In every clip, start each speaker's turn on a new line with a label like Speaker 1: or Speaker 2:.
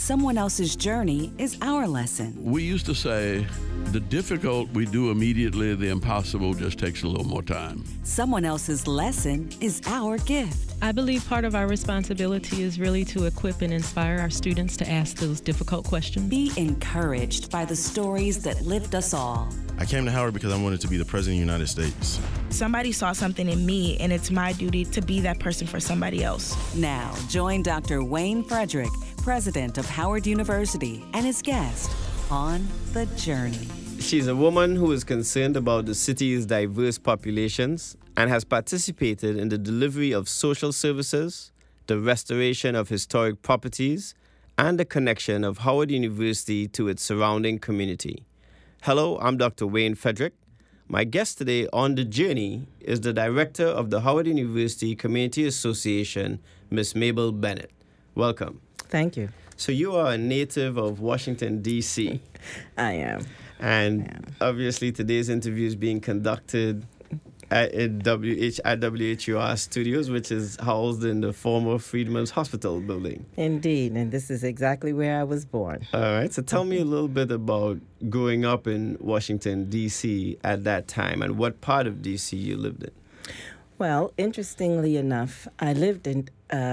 Speaker 1: Someone else's journey is our lesson.
Speaker 2: We used to say, the difficult we do immediately, the impossible just takes a little more time.
Speaker 1: Someone else's lesson is our gift.
Speaker 3: I believe part of our responsibility is really to equip and inspire our students to ask those difficult questions.
Speaker 1: Be encouraged by the stories that lift us all.
Speaker 4: I came to Howard because I wanted to be the President of the United States.
Speaker 5: Somebody saw something in me, and it's my duty to be that person for somebody else.
Speaker 1: Now, join Dr. Wayne Frederick, President of Howard University, and his guest on The Journey.
Speaker 6: She's a woman who is concerned about the city's diverse populations and has participated in the delivery of social services, the restoration of historic properties, and the connection of Howard University to its surrounding community. Hello, I'm Dr. Wayne Frederick. My guest today on The Journey is the director of the Howard University Community Association, Ms. Mabel Bennett. Welcome.
Speaker 7: Thank you.
Speaker 6: So you are a native of Washington, D.C.
Speaker 7: I am.
Speaker 6: And obviously today's interview is being conducted at WHUR Studios, which is housed in the former Freedman's Hospital building.
Speaker 7: Indeed, and this is exactly where I was born.
Speaker 6: All right, so tell me a little bit about growing up in Washington, D.C. at that time, and what part of D.C. you lived in.
Speaker 7: Well, interestingly enough, I lived in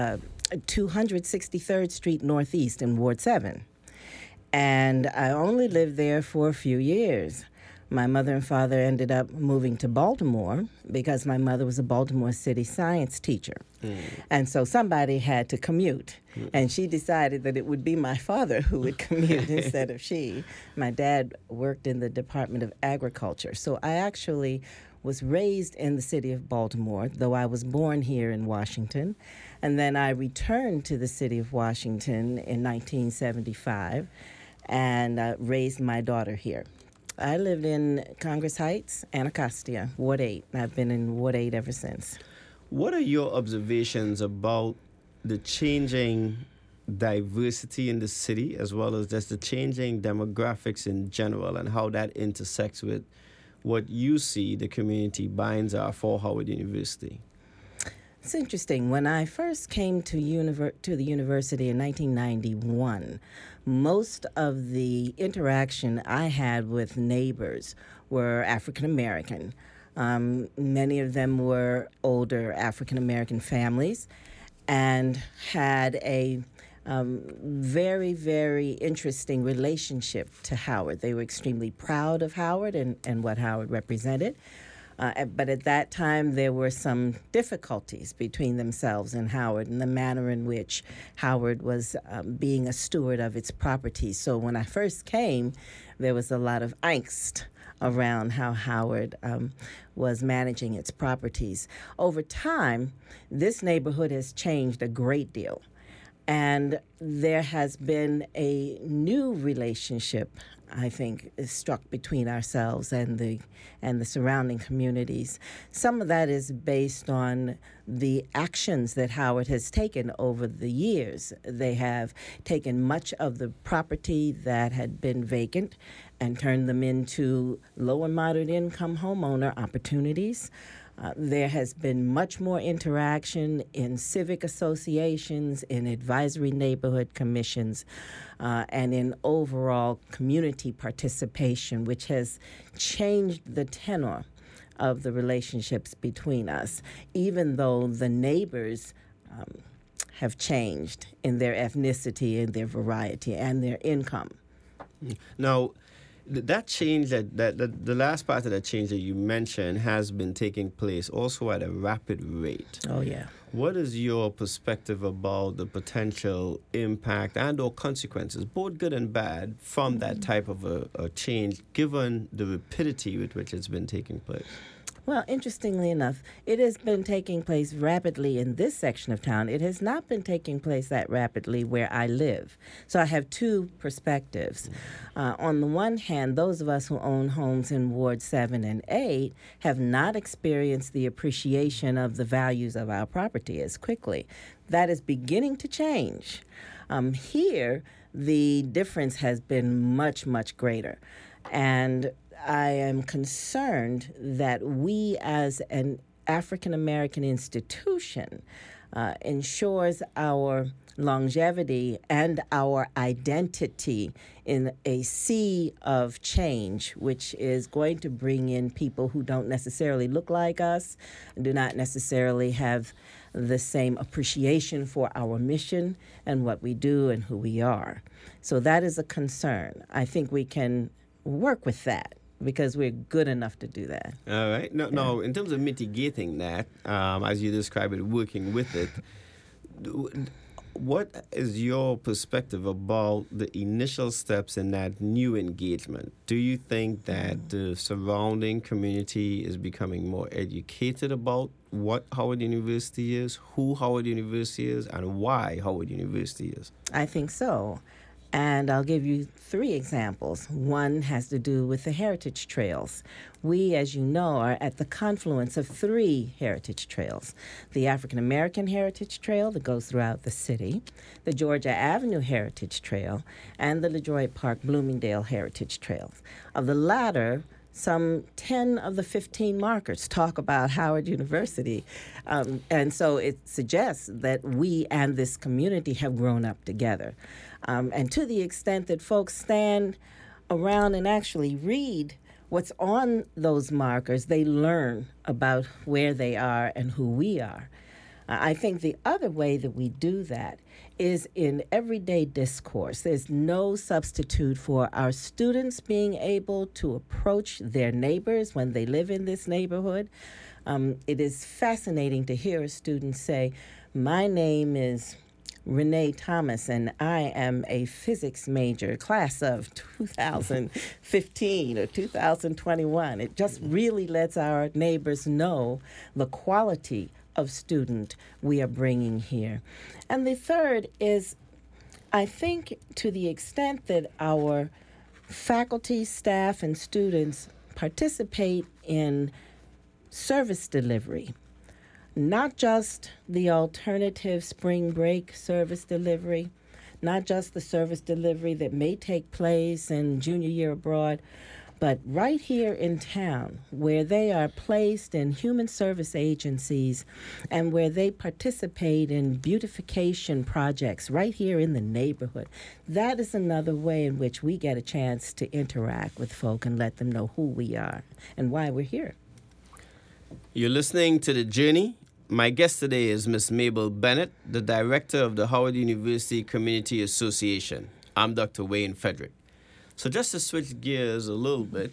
Speaker 7: 263rd Street Northeast in Ward 7, and I only lived there for a few years. My mother and father ended up moving to Baltimore because my mother was a Baltimore City science teacher. And so somebody had to commute. And she decided that it would be my father who would commute instead of she. My dad worked in the Department of Agriculture. So I actually was raised in the city of Baltimore, though I was born here in Washington. And then I returned to the city of Washington in 1975 and raised my daughter here. I lived in Congress Heights, Anacostia, Ward 8. I've been in Ward 8 ever since.
Speaker 6: What are your observations about the changing diversity in the city, as well as just the changing demographics in general, and how that intersects with what you see the community binds are for Howard University?
Speaker 7: It's interesting. When I first came to the university in 1991, most of the interaction I had with neighbors were African American. Many of them were older African American families and had a very, very interesting relationship to Howard. They were extremely proud of Howard and what Howard represented. But at that time, there were some difficulties between themselves and Howard and the manner in which Howard was being a steward of its property. So when I first came, there was a lot of angst around how Howard was managing its properties. Over time, this neighborhood has changed a great deal. And there has been a new relationship, I think, is struck between ourselves and the surrounding communities. Some of that is based on the actions that Howard has taken over the years. They have taken much of the property that had been vacant and turned them into low and moderate income homeowner opportunities. There has been much more interaction in civic associations, in advisory neighborhood commissions, and in overall community participation, which has changed the tenor of the relationships between us, even though the neighbors have changed in their ethnicity, in their variety, and their income.
Speaker 6: Now, that change, that the last part of that change that you mentioned has been taking place also at a rapid rate.
Speaker 7: Oh, yeah.
Speaker 6: What is your perspective about the potential impact and or consequences, both good and bad, from that type of a change, given the rapidity with which it's been taking place?
Speaker 7: Well, interestingly enough, it has been taking place rapidly in this section of town. It has not been taking place that rapidly where I live. So I have two perspectives. On the one hand, those of us who own homes in Ward 7 and 8 have not experienced the appreciation of the values of our property as quickly. That is beginning to change. Here, the difference has been much, much greater. And I am concerned that we as an African American institution ensures our longevity and our identity in a sea of change, which is going to bring in people who don't necessarily look like us, do not necessarily have the same appreciation for our mission and what we do and who we are. So that is a concern. I think we can work with that because we're good enough to do that.
Speaker 6: All right. Now, in terms of mitigating that, as you describe it, working with it, what is your perspective about the initial steps in that new engagement? Do you think that the surrounding community is becoming more educated about what Howard University is, who Howard University is, and why Howard University is?
Speaker 7: I think so. And I'll give you 3 examples. One has to do with the heritage trails. We, as you know, are at the confluence of 3 heritage trails. The African American Heritage Trail that goes throughout the city, the Georgia Avenue Heritage Trail, and the LeDroit Park Bloomingdale Heritage Trails. Of the latter, some 10 of the 15 markers talk about Howard University. And so it suggests that we and this community have grown up together. And to the extent that folks stand around and actually read what's on those markers, they learn about where they are and who we are. I think the other way that we do that is in everyday discourse. There's no substitute for our students being able to approach their neighbors when they live in this neighborhood. It is fascinating to hear a student say, "My name is Renee Thomas, and I am a physics major, class of 2015 or 2021. It just really lets our neighbors know the quality of student we are bringing here. And the third is, I think, to the extent that our faculty, staff, and students participate in service delivery, not just the alternative spring break service delivery, not just the service delivery that may take place in junior year abroad, but right here in town, where they are placed in human service agencies and where they participate in beautification projects right here in the neighborhood. That is another way in which we get a chance to interact with folk and let them know who we are and why we're here.
Speaker 6: You're listening to The Journey. My guest today is Ms. Mabel Bennett, the director of the Howard University Community Association. I'm Dr. Wayne Frederick. So just to switch gears a little bit,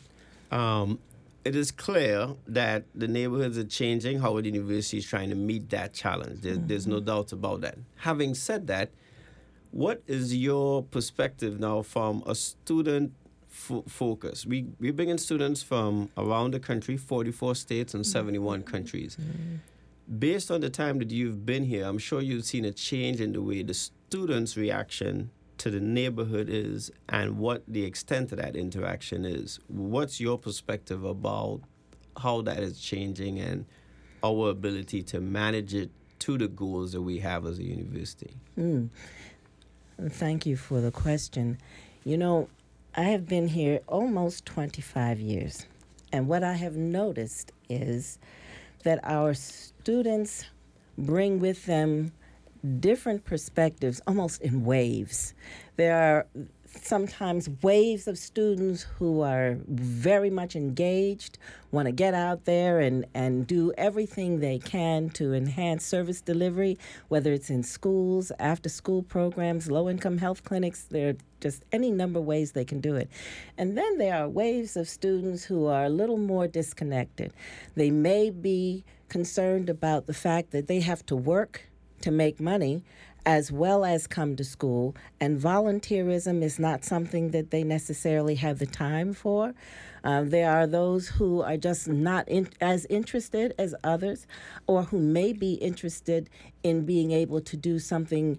Speaker 6: it is clear that the neighborhoods are changing. Howard University is trying to meet that challenge. There's no doubt about that. Having said that, what is your perspective now from a student focus? We bring in students from around the country, 44 states and 71 countries. Based on the time that you've been here, I'm sure you've seen a change in the way the students' reaction to the neighborhood is and what the extent of that interaction is. What's your perspective about how that is changing and our ability to manage it to the goals that we have as a university?
Speaker 7: Thank you for the question. You know, I have been here almost 25 years, and what I have noticed is that our students bring with them different perspectives, almost in waves. There are sometimes waves of students who are very much engaged, want to get out there and do everything they can to enhance service delivery, whether it's in schools, after-school programs, low-income health clinics. There are just any number of ways they can do it. And then there are waves of students who are a little more disconnected. They may be concerned about the fact that they have to work to make money as well as come to school, and volunteerism is not something that they necessarily have the time for. There are those who are just not as interested as others, or who may be interested in being able to do something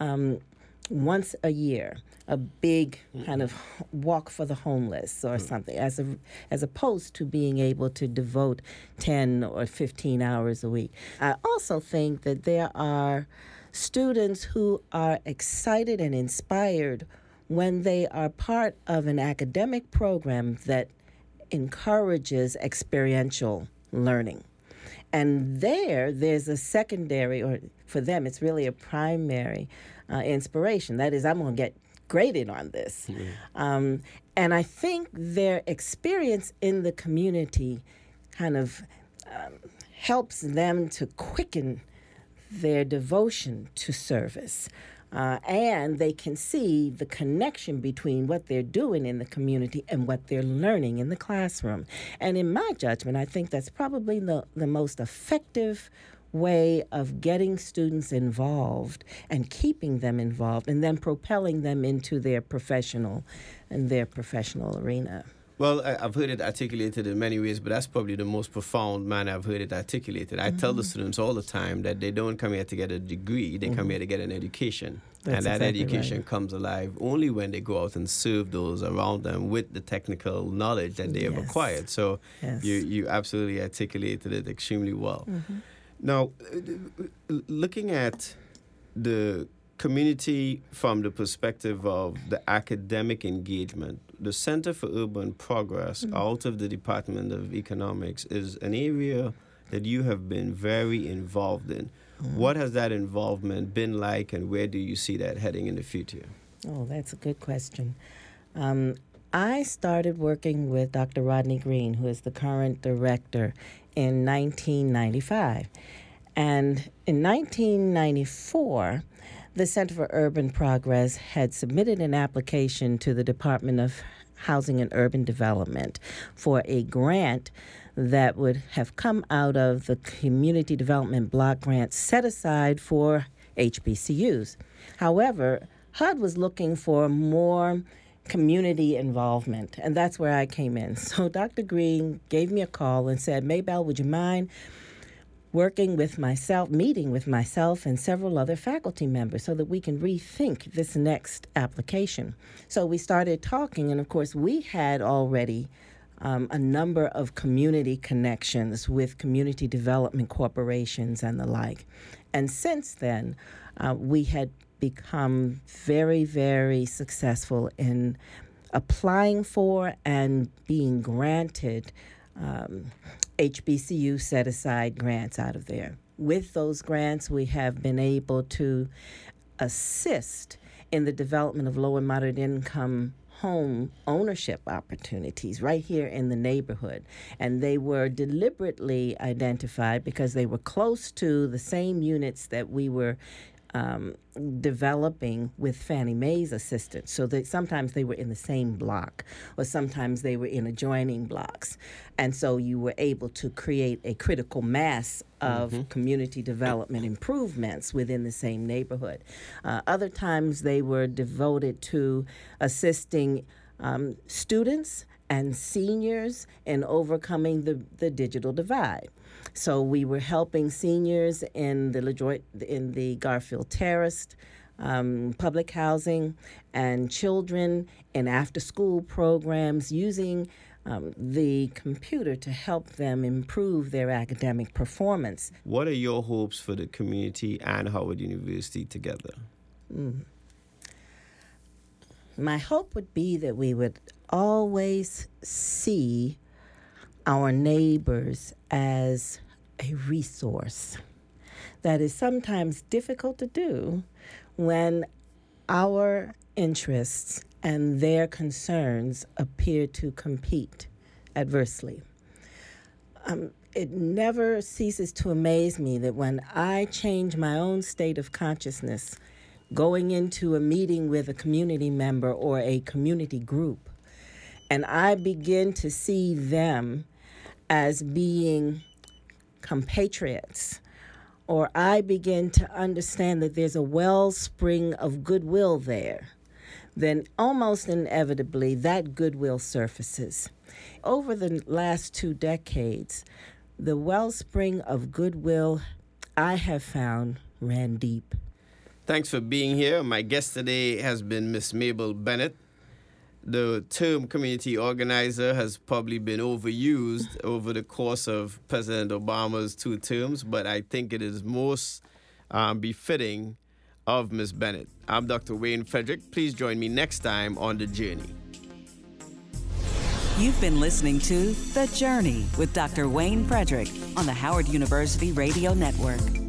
Speaker 7: once a year, a big kind of walk for the homeless or something, as opposed to being able to devote 10 or 15 hours a week. I also think that there are students who are excited and inspired when they are part of an academic program that encourages experiential learning. And there's a secondary, or for them it's really a primary inspiration. That is, I'm going to get graded on this. And I think their experience in the community kind of helps them to quicken their devotion to service. And they can see the connection between what they're doing in the community and what they're learning in the classroom. And in my judgment, I think that's probably the most effective way of getting students involved and keeping them involved and then propelling them into their professional arena.
Speaker 6: Well, I've heard it articulated in many ways, but that's probably the most profound manner I've heard it articulated. I tell the students all the time that they don't come here to get a degree, they come here to get an education.
Speaker 7: That's
Speaker 6: and that
Speaker 7: exactly
Speaker 6: education
Speaker 7: right.
Speaker 6: comes alive only when they go out and serve those around them with the technical knowledge that they have acquired. So you absolutely articulated it extremely well. Now, looking at the community from the perspective of the academic engagement, the Center for Urban Progress out of the Department of Economics is an area that you have been very involved in. What has that involvement been like, and where do you see that heading in the future?
Speaker 7: Oh, that's a good question. I started working with Dr. Rodney Green, who is the current director, in 1995. And in 1994, the Center for Urban Progress had submitted an application to the Department of Housing and Urban Development for a grant that would have come out of the Community Development Block Grant set aside for HBCUs. However, HUD was looking for more community involvement, and that's where I came in. So Dr. Green gave me a call and said, Maybelle, would you mind meeting with myself and several other faculty members so that we can rethink this next application. So we started talking, and of course we had already a number of community connections with community development corporations and the like. And since then, we had become very, very successful in applying for and being granted HBCU set-aside grants out of there. With those grants, we have been able to assist in the development of low and moderate income home ownership opportunities right here in the neighborhood. And they were deliberately identified because they were close to the same units that we were developing with Fannie Mae's assistance. So that sometimes they were in the same block, or sometimes they were in adjoining blocks. And so you were able to create a critical mass of community development improvements within the same neighborhood. Other times they were devoted to assisting students and seniors in overcoming the digital divide. So we were helping seniors in the Garfield Terrace public housing, and children in after-school programs using the computer to help them improve their academic performance.
Speaker 6: What are your hopes for the community and Howard University together?
Speaker 7: My hope would be that we would always see our neighbors as a resource. That is sometimes difficult to do when our interests and their concerns appear to compete adversely. It never ceases to amaze me that when I change my own state of consciousness, going into a meeting with a community member or a community group, and I begin to see them as being compatriots, or I begin to understand that there's a wellspring of goodwill there, then almost inevitably that goodwill surfaces. Over the last 2 decades, the wellspring of goodwill I have found ran deep.
Speaker 6: Thanks for being here. My guest today has been Miss Mabel Bennett. The term community organizer has probably been overused over the course of President Obama's 2 terms, but I think it is most befitting of Ms. Bennett. I'm Dr. Wayne Frederick. Please join me next time on The Journey.
Speaker 1: You've been listening to The Journey with Dr. Wayne Frederick on the Howard University Radio Network.